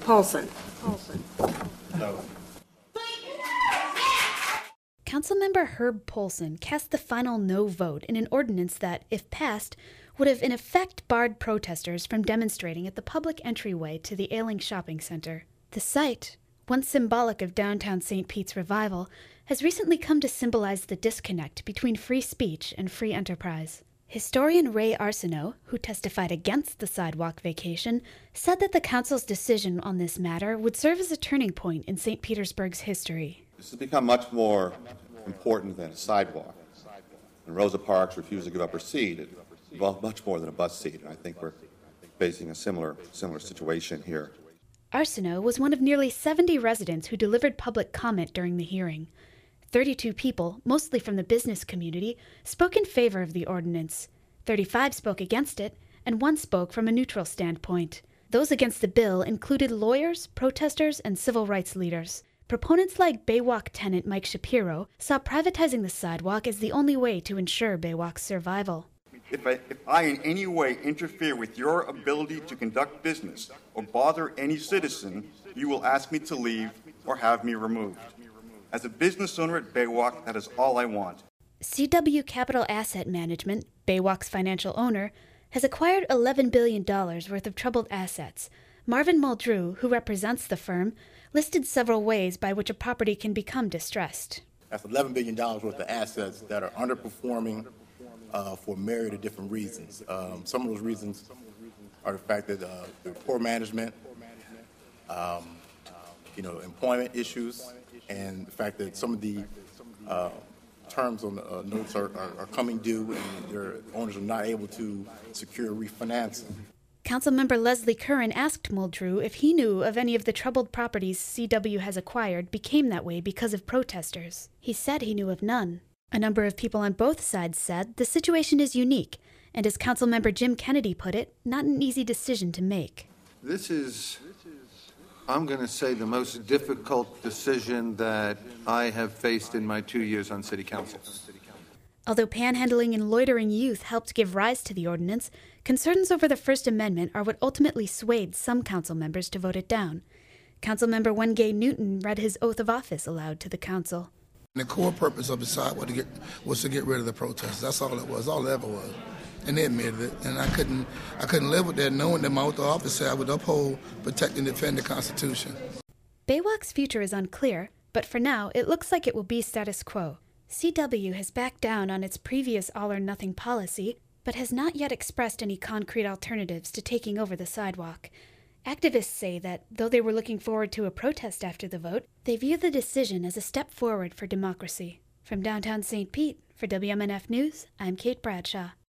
Paulson. No. Councilmember Herb Paulson cast the final no vote in an ordinance that, if passed, would have in effect barred protesters from demonstrating at the public entryway to the Ailing Shopping Center. The site, once symbolic of downtown St. Pete's revival, has recently come to symbolize the disconnect between free speech and free enterprise. Historian Ray Arsenault, who testified against the sidewalk vacation, said that the council's decision on this matter would serve as a turning point in St. Petersburg's history. This has become much more important than a sidewalk. When Rosa Parks refused to give up her seat, it involved much more than a bus seat, and I think we're facing a similar situation here. Arsenault was one of nearly 70 residents who delivered public comment during the hearing. 32 people, mostly from the business community, spoke in favor of the ordinance. 35 spoke against it, and 1 spoke from a neutral standpoint. Those against the bill included lawyers, protesters, and civil rights leaders. Proponents like Baywalk tenant Mike Shapiro saw privatizing the sidewalk as the only way to ensure Baywalk's survival. If I in any way interfere with your ability to conduct business or bother any citizen, you will ask me to leave or have me removed. As a business owner at Baywalk, that is all I want. CW Capital Asset Management, Baywalk's financial owner, has acquired $11 billion worth of troubled assets. Marvin Muldrew, who represents the firm, listed several ways by which a property can become distressed. That's $11 billion worth of assets that are underperforming for a myriad of different reasons. Some of those reasons are the fact that poor management, employment issues, and the fact that some of the terms on the notes are coming due and their owners are not able to secure refinancing. Councilmember Leslie Curran asked Muldrew if he knew of any of the troubled properties CW has acquired became that way because of protesters. He said he knew of none. A number of people on both sides said the situation is unique, and as Councilmember Jim Kennedy put it, not an easy decision to make. This is, I'm going to say, the most difficult decision that I have faced in my 2 years on City Council. Although panhandling and loitering youth helped give rise to the ordinance, concerns over the First Amendment are what ultimately swayed some council members to vote it down. Councilmember Wengay Newton read his oath of office aloud to the council. The core purpose of the sidewalk was to get rid of the protests. That's all it was, all it ever was. And they admitted it. And I couldn't live with that, knowing that my oath of office said I would uphold, protect, and defend the Constitution. Baywalk's future is unclear, but for now, it looks like it will be status quo. CW has backed down on its previous all-or-nothing policy, but has not yet expressed any concrete alternatives to taking over the sidewalk. Activists say that, though they were looking forward to a protest after the vote, they view the decision as a step forward for democracy. From downtown St. Pete, for WMNF News, I'm Kate Bradshaw.